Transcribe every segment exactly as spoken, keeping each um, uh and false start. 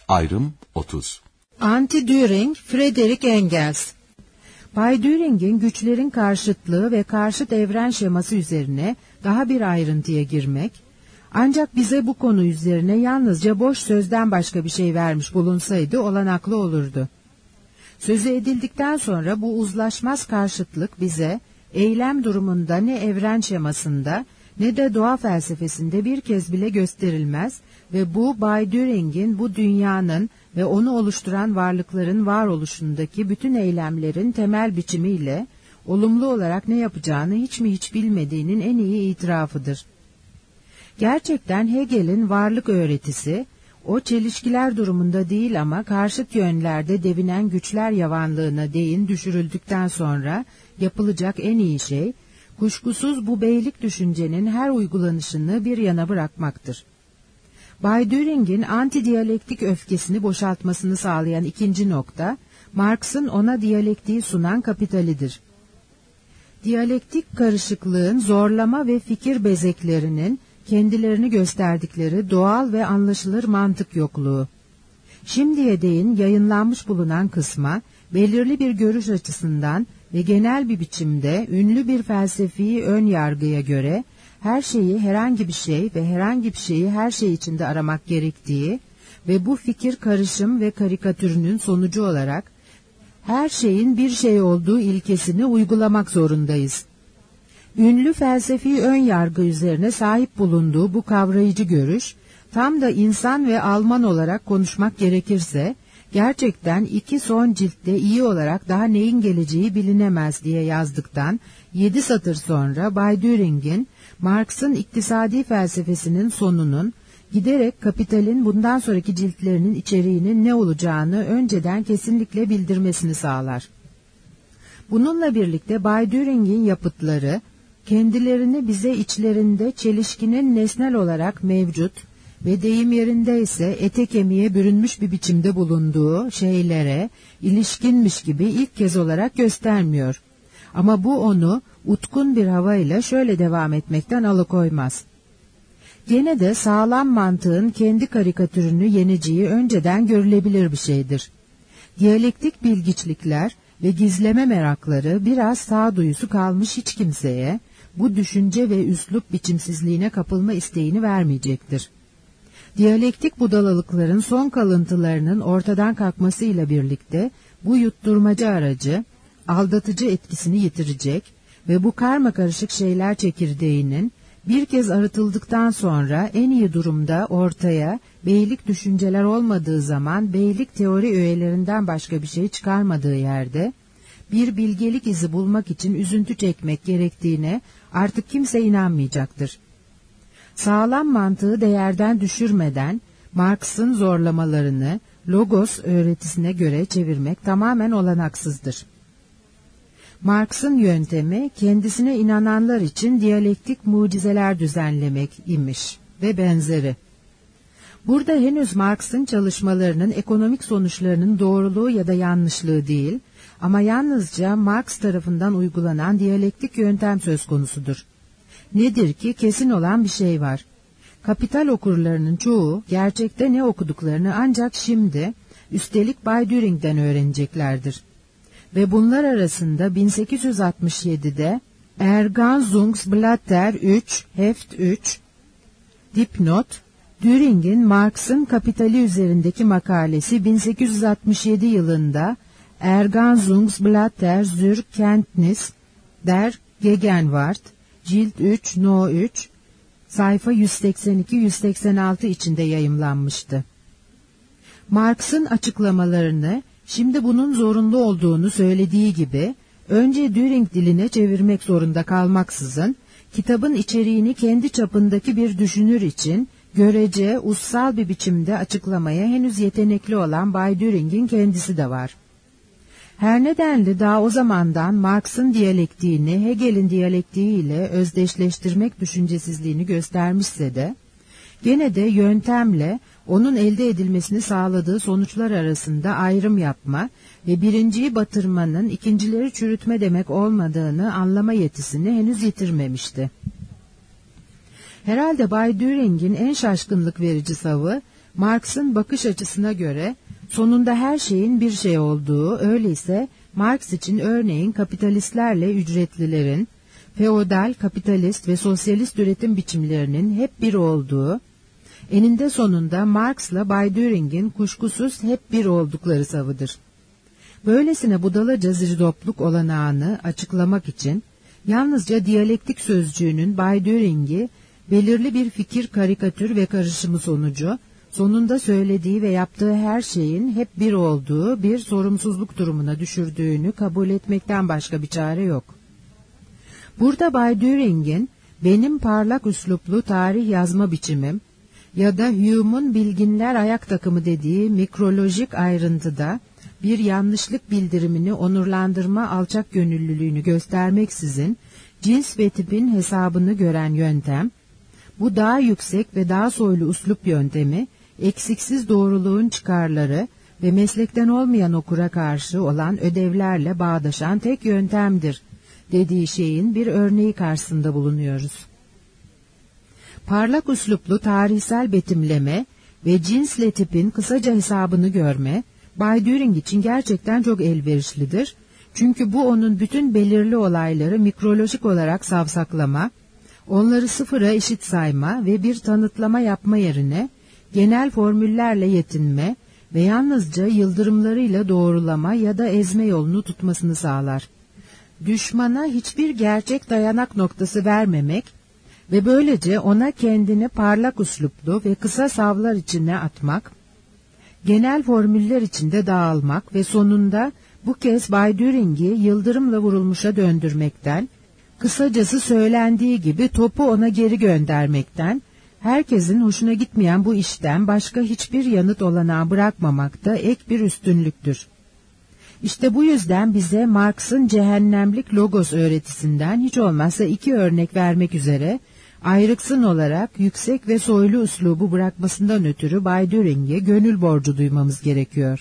Ayrım otuz. Anti-Düring, Friedrich Engels. Bay Düring'in güçlerin karşıtlığı ve karşıt evren şeması üzerine daha bir ayrıntıya girmek, ancak bize bu konu üzerine yalnızca boş sözden başka bir şey vermiş bulunsaydı olanaklı olurdu. Sözü edildikten sonra bu uzlaşmaz karşıtlık bize, eylem durumunda ne evren şemasında ne de doğa felsefesinde bir kez bile gösterilmez ve bu Bay Düring'in bu dünyanın ve onu oluşturan varlıkların varoluşundaki bütün eylemlerin temel biçimiyle olumlu olarak ne yapacağını hiç mi hiç bilmediğinin en iyi itirafıdır. Gerçekten Hegel'in varlık öğretisi, o çelişkiler durumunda değil ama karşıt yönlerde devinen güçler yavanlığına değin düşürüldükten sonra yapılacak en iyi şey, kuşkusuz bu beylik düşüncenin her uygulanışını bir yana bırakmaktır. Bay Düring'in anti-diyalektik öfkesini boşaltmasını sağlayan ikinci nokta, Marx'ın ona diyalektiği sunan kapitalidir. Diyalektik karışıklığın zorlama ve fikir bezeklerinin kendilerini gösterdikleri doğal ve anlaşılır mantık yokluğu. Şimdiye değin yayınlanmış bulunan kısma, belirli bir görüş açısından ve genel bir biçimde ünlü bir felsefi ön yargıya göre, her şeyi herhangi bir şey ve herhangi bir şeyi her şey içinde aramak gerektiği ve bu fikir karışım ve karikatürünün sonucu olarak her şeyin bir şey olduğu ilkesini uygulamak zorundayız. Ünlü felsefi ön yargı üzerine sahip bulunduğu bu kavrayıcı görüş, tam da insan ve Alman olarak konuşmak gerekirse, gerçekten iki son ciltte iyi olarak daha neyin geleceği bilinemez diye yazdıktan yedi satır sonra Bay Düring'in Marx'ın iktisadi felsefesinin sonunun giderek kapitalin bundan sonraki ciltlerinin içeriğinin ne olacağını önceden kesinlikle bildirmesini sağlar. Bununla birlikte Bay Düring'in yapıtları kendilerini bize içlerinde çelişkinin nesnel olarak mevcut ve deyim yerinde ise ete kemiğe bürünmüş bir biçimde bulunduğu şeylere ilişkinmiş gibi ilk kez olarak göstermiyor. Ama bu onu utkun bir havayla şöyle devam etmekten alıkoymaz. Gene de sağlam mantığın kendi karikatürünü yeneceği önceden görülebilir bir şeydir. Diyalektik bilgiçlikler ve gizleme merakları biraz sağduyusu kalmış hiç kimseye bu düşünce ve üslup biçimsizliğine kapılma isteğini vermeyecektir. Diyalektik budalalıkların son kalıntılarının ortadan kalkmasıyla birlikte bu yutturmacı aracı, aldatıcı etkisini yitirecek ve bu karmakarışık şeyler çekirdeğinin bir kez arıtıldıktan sonra en iyi durumda ortaya beylik düşünceler olmadığı zaman beylik teori öğelerinden başka bir şey çıkarmadığı yerde bir bilgelik izi bulmak için üzüntü çekmek gerektiğine artık kimse inanmayacaktır. Sağlam mantığı değerden düşürmeden Marx'ın zorlamalarını logos öğretisine göre çevirmek tamamen olanaksızdır. Marx'ın yöntemi kendisine inananlar için diyalektik mucizeler düzenlemek imiş ve benzeri. Burada henüz Marx'ın çalışmalarının ekonomik sonuçlarının doğruluğu ya da yanlışlığı değil, ama yalnızca Marx tarafından uygulanan diyalektik yöntem söz konusudur. Nedir ki kesin olan bir şey var. Kapital okurlarının çoğu gerçekte ne okuduklarını ancak şimdi, üstelik Bay Düring'den öğreneceklerdir. Ve bunlar arasında bin sekiz yüz altmış yedide Ergänzungsblätter üç, Heft üç, dipnot, Düring'in Marx'ın kapitali üzerindeki makalesi bin sekiz yüz altmış yedi yılında Ergänzungsblätter zur Kenntnis der Gegenwart, cilt üç, no üç, sayfa yüz seksen iki yüz seksen altı içinde yayımlanmıştı. Marx'ın açıklamalarını, şimdi bunun zorunlu olduğunu söylediği gibi, önce Düring diline çevirmek zorunda kalmaksızın, kitabın içeriğini kendi çapındaki bir düşünür için, görece, ussal bir biçimde açıklamaya henüz yetenekli olan Bay Düring'in kendisi de var. Her nedenle daha o zamandan Marx'ın diyalektiğini Hegel'in diyalektiğiyle özdeşleştirmek düşüncesizliğini göstermişse de, gene de yöntemle onun elde edilmesini sağladığı sonuçlar arasında ayrım yapma ve birinciyi batırmanın ikincileri çürütme demek olmadığını anlama yetisini henüz yitirmemişti. Herhalde Bay Düring'in en şaşkınlık verici savı, Marx'ın bakış açısına göre sonunda her şeyin bir şey olduğu, öyleyse Marx için örneğin kapitalistlerle ücretlilerin, feodal, kapitalist ve sosyalist üretim biçimlerinin hep bir olduğu, eninde sonunda Marx'la Bay Düring'in kuşkusuz hep bir oldukları savıdır. Böylesine budalaca zirdopluk olanağını açıklamak için yalnızca diyalektik sözcüğünün Bay Düring'i belirli bir fikir, karikatür ve karışımı sonucu sonunda söylediği ve yaptığı her şeyin hep bir olduğu bir sorumsuzluk durumuna düşürdüğünü kabul etmekten başka bir çare yok. Burada Bay Düring'in benim parlak üsluplu tarih yazma biçimim ya da Hume'un bilginler ayak takımı dediği mikrolojik ayrıntıda bir yanlışlık bildirimini onurlandırma alçak gönüllülüğünü göstermeksizin cins ve tipin hesabını gören yöntem, bu daha yüksek ve daha soylu uslup yöntemi, eksiksiz doğruluğun çıkarları ve meslekten olmayan okura karşı olan ödevlerle bağdaşan tek yöntemdir dediği şeyin bir örneği karşısında bulunuyoruz. Parlak üsluplu tarihsel betimleme ve cinsle tipin kısaca hesabını görme, Bay Düring için gerçekten çok elverişlidir. Çünkü bu onun bütün belirli olayları mikrolojik olarak savsaklama, onları sıfıra eşit sayma ve bir tanıtlama yapma yerine genel formüllerle yetinme ve yalnızca yıldırımlarıyla doğrulama ya da ezme yolunu tutmasını sağlar. Düşmana hiçbir gerçek dayanak noktası vermemek ve böylece ona kendini parlak üsluplu ve kısa savlar içine atmak, genel formüller içinde dağılmak ve sonunda bu kez Bay Düring'i yıldırımla vurulmuşa döndürmekten, kısacası söylendiği gibi topu ona geri göndermekten, herkesin hoşuna gitmeyen bu işten başka hiçbir yanıt olanağı bırakmamak da ek bir üstünlüktür. İşte bu yüzden bize Marx'ın cehennemlik logos öğretisinden hiç olmazsa iki örnek vermek üzere ayrıksın olarak yüksek ve soylu üslubu bırakmasından ötürü Bay Düring'e gönül borcu duymamız gerekiyor.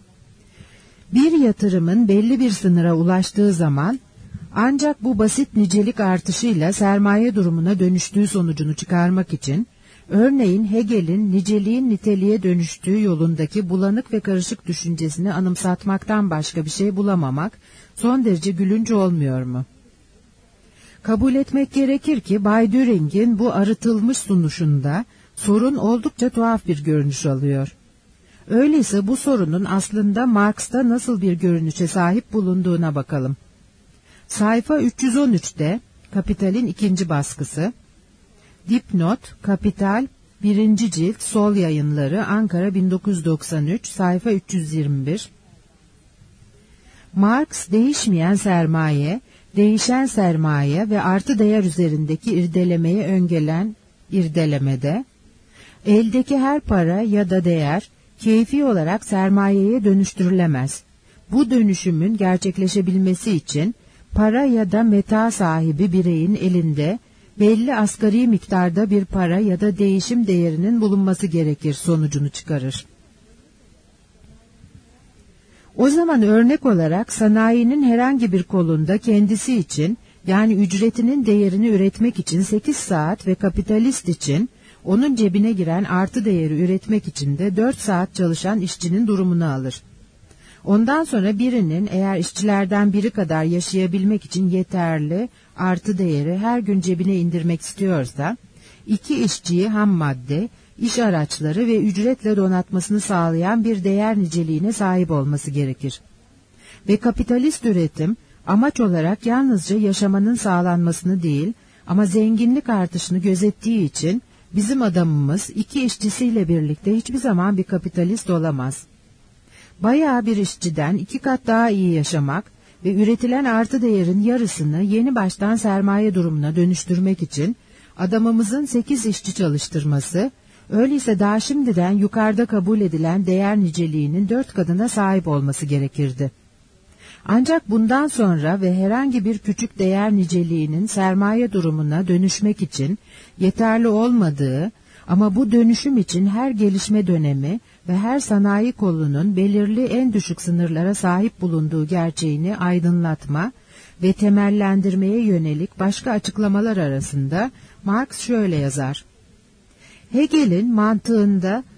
Bir yatırımın belli bir sınıra ulaştığı zaman ancak bu basit nicelik artışıyla sermaye durumuna dönüştüğü sonucunu çıkarmak için, örneğin Hegel'in niceliğin niteliğe dönüştüğü yolundaki bulanık ve karışık düşüncesini anımsatmaktan başka bir şey bulamamak son derece gülünç olmuyor mu? Kabul etmek gerekir ki Bay Düring'in bu arıtılmış sunuşunda sorun oldukça tuhaf bir görünüş alıyor. Öyleyse bu sorunun aslında Marx'ta nasıl bir görünüşe sahip bulunduğuna bakalım. Sayfa üç yüz on üç'te Kapital'in ikinci baskısı, dipnot Kapital birinci cilt Sol Yayınları Ankara bin dokuz yüz doksan üç sayfa üç yüz yirmi bir. Marx değişmeyen sermaye, değişen sermaye ve artı değer üzerindeki irdelemeyi öngören irdelemede, eldeki her para ya da değer keyfi olarak sermayeye dönüştürülemez. Bu dönüşümün gerçekleşebilmesi için para ya da meta sahibi bireyin elinde belli asgari miktarda bir para ya da değişim değerinin bulunması gerekir sonucunu çıkarır. O zaman örnek olarak sanayinin herhangi bir kolunda kendisi için, yani ücretinin değerini üretmek için sekiz saat ve kapitalist için onun cebine giren artı değeri üretmek için de dört saat çalışan işçinin durumunu alır. Ondan sonra birinin eğer işçilerden biri kadar yaşayabilmek için yeterli artı değeri her gün cebine indirmek istiyorsa, iki işçiyi ham madde, iş araçları ve ücretle donatmasını sağlayan bir değer niceliğine sahip olması gerekir. Ve kapitalist üretim, amaç olarak yalnızca yaşamanın sağlanmasını değil, ama zenginlik artışını gözettiği için, bizim adamımız iki işçisiyle birlikte hiçbir zaman bir kapitalist olamaz. Bayağı bir işçiden iki kat daha iyi yaşamak ve üretilen artı değerin yarısını yeni baştan sermaye durumuna dönüştürmek için adamımızın sekiz işçi çalıştırması, öyleyse daha şimdiden yukarıda kabul edilen değer niceliğinin dört katına sahip olması gerekirdi. Ancak bundan sonra ve herhangi bir küçük değer niceliğinin sermaye durumuna dönüşmek için yeterli olmadığı ama bu dönüşüm için her gelişme dönemi ve her sanayi kolunun belirli en düşük sınırlara sahip bulunduğu gerçeğini aydınlatma ve temellendirmeye yönelik başka açıklamalar arasında Marx şöyle yazar. Hegel'in mantığında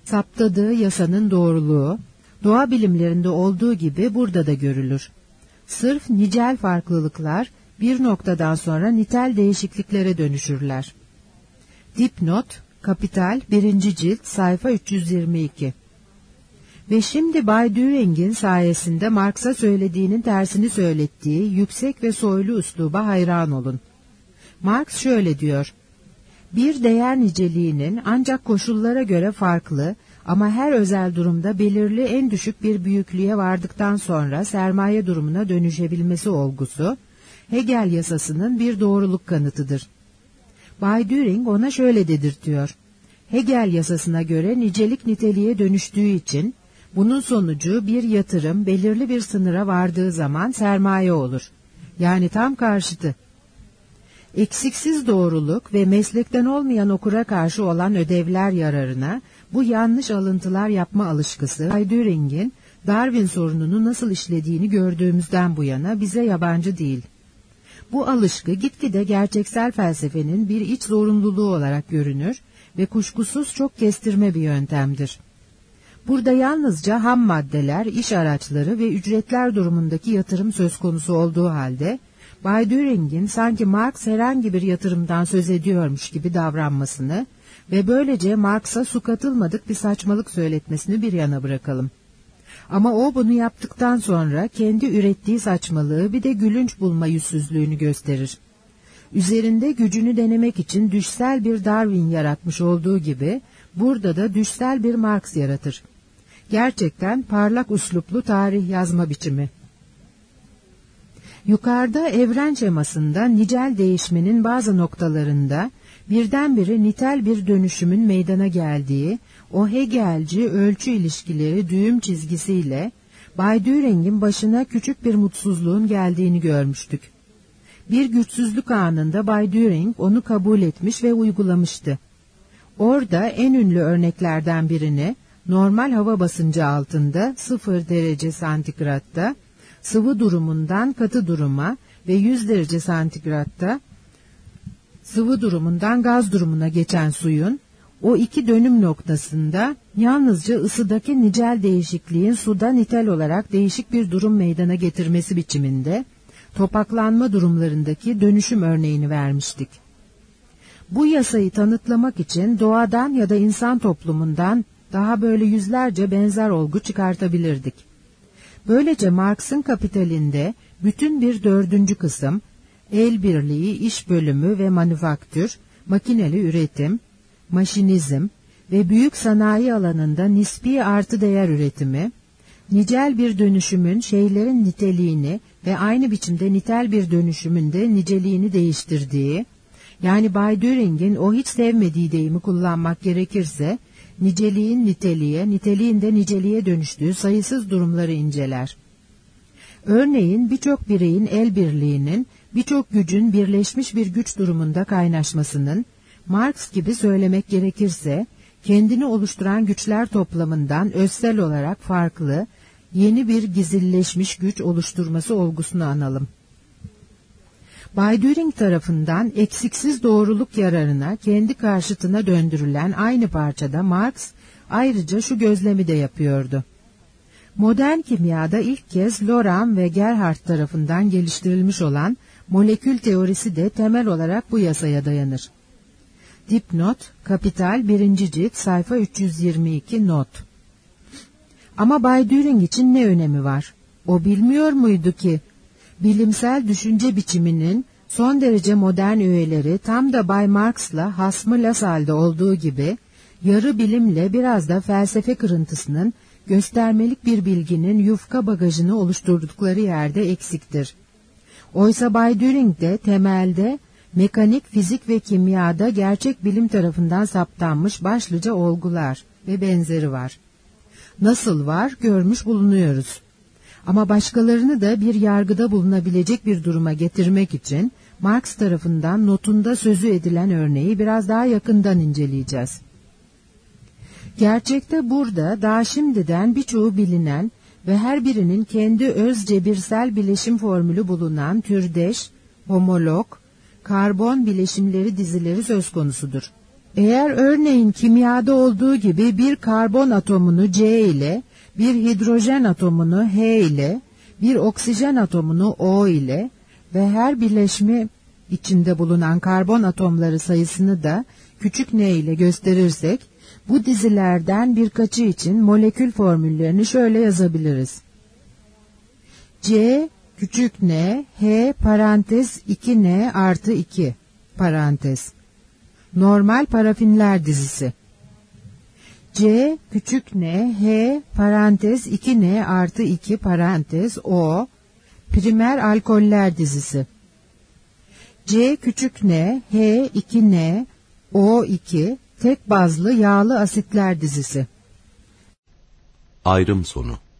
saptadığı yasanın doğruluğu, doğa bilimlerinde olduğu gibi burada da görülür. Sırf nicel farklılıklar bir noktadan sonra nitel değişikliklere dönüşürler. Dipnot, Kapital, birinci cilt, sayfa üç yüz yirmi iki. Ve şimdi Bay Düring'in sayesinde Marx'a söylediğinin tersini söylettiği yüksek ve soylu üsluba hayran olun. Marx şöyle diyor: bir değer niceliğinin ancak koşullara göre farklı ama her özel durumda belirli en düşük bir büyüklüğe vardıktan sonra sermaye durumuna dönüşebilmesi olgusu, Hegel yasasının bir doğruluk kanıtıdır. Bay Düring ona şöyle dedirtiyor: Hegel yasasına göre nicelik niteliğe dönüştüğü için, bunun sonucu bir yatırım belirli bir sınıra vardığı zaman sermaye olur. Yani tam karşıtı. Eksiksiz doğruluk ve meslekten olmayan okura karşı olan ödevler yararına bu yanlış alıntılar yapma alışkısı, Bay Düring'in Darwin sorununu nasıl işlediğini gördüğümüzden bu yana bize yabancı değil. Bu alışkı gitgide gerçeksel felsefenin bir iç zorunluluğu olarak görünür ve kuşkusuz çok kestirme bir yöntemdir. Burada yalnızca ham maddeler, iş araçları ve ücretler durumundaki yatırım söz konusu olduğu halde, Bay Düring'in sanki Marx herhangi bir yatırımdan söz ediyormuş gibi davranmasını ve böylece Marx'a su katılmadık bir saçmalık söyletmesini bir yana bırakalım. Ama o bunu yaptıktan sonra kendi ürettiği saçmalığı bir de gülünç bulma yüzsüzlüğünü gösterir. Üzerinde gücünü denemek için düşsel bir Darwin yaratmış olduğu gibi, burada da düşsel bir Marx yaratır. Gerçekten parlak üsluplu tarih yazma biçimi. Yukarıda evren şemasında nicel değişmenin bazı noktalarında birdenbire nitel bir dönüşümün meydana geldiği, o Hegelci ölçü ilişkileri düğüm çizgisiyle Bay Düring'in başına küçük bir mutsuzluğun geldiğini görmüştük. Bir güçsüzlük anında Bay Düring onu kabul etmiş ve uygulamıştı. Orada en ünlü örneklerden birini normal hava basıncı altında sıfır derece santigratta sıvı durumundan katı duruma ve yüz derece santigratta sıvı durumundan gaz durumuna geçen suyun o iki dönüm noktasında yalnızca ısıdaki nicel değişikliğin suda nitel olarak değişik bir durum meydana getirmesi biçiminde topaklanma durumlarındaki dönüşüm örneğini vermiştik. Bu yasayı tanıtlamak için doğadan ya da insan toplumundan daha böyle yüzlerce benzer olgu çıkartabilirdik. Böylece Marx'ın Kapitalinde bütün bir dördüncü kısım, el birliği, iş bölümü ve manufaktür, makineli üretim, maşinizm ve büyük sanayi alanında nispi artı değer üretimi, nicel bir dönüşümün şeylerin niteliğini ve aynı biçimde nitel bir dönüşümün de niceliğini değiştirdiği, yani Bay Düring'in o hiç sevmediği deyimi kullanmak gerekirse, niceliğin niteliğe, niteliğin de niceliğe dönüştüğü sayısız durumları inceler. Örneğin birçok bireyin el birliğinin, birçok gücün birleşmiş bir güç durumunda kaynaşmasının, Marx gibi söylemek gerekirse, kendini oluşturan güçler toplamından özsel olarak farklı, yeni bir gizilleşmiş güç oluşturması olgusunu analım. Bay Düring tarafından eksiksiz doğruluk yararına kendi karşıtına döndürülen aynı parçada Marx ayrıca şu gözlemi de yapıyordu. Modern kimyada ilk kez Loram ve Gerhardt tarafından geliştirilmiş olan molekül teorisi de temel olarak bu yasaya dayanır. Dipnot, Kapital, birinci cilt, sayfa üç yüz yirmi iki not. Ama Bay Düring için ne önemi var? O bilmiyor muydu ki, bilimsel düşünce biçiminin son derece modern öğeleri tam da Bay Marx'la hasmı Lassalle'de olduğu gibi, yarı bilimle biraz da felsefe kırıntısının göstermelik bir bilginin yufka bagajını oluşturdukları yerde eksiktir. Oysa Bay Düring de temelde mekanik, fizik ve kimyada gerçek bilim tarafından saptanmış başlıca olgular ve benzeri var. Nasıl var görmüş bulunuyoruz. Ama başkalarını da bir yargıda bulunabilecek bir duruma getirmek için Marx tarafından notunda sözü edilen örneği biraz daha yakından inceleyeceğiz. Gerçekte burada daha şimdiden birçoğu bilinen ve her birinin kendi öz cebirsel bileşim formülü bulunan türdeş, homolog, karbon bileşimleri dizileri söz konusudur. Eğer örneğin kimyada olduğu gibi bir karbon atomunu C ile, bir hidrojen atomunu H ile, bir oksijen atomunu O ile ve her birleşme içinde bulunan karbon atomları sayısını da küçük n ile gösterirsek, bu dizilerden birkaçı için molekül formüllerini şöyle yazabiliriz. C küçük n, H parantez iki n artı iki parantez. Normal parafinler dizisi. C küçük n, H parantez iki n artı iki parantez O, primer alkoller dizisi. C küçük n, H iki n, O iki, tek bazlı yağlı asitler dizisi. Ayrım sonu.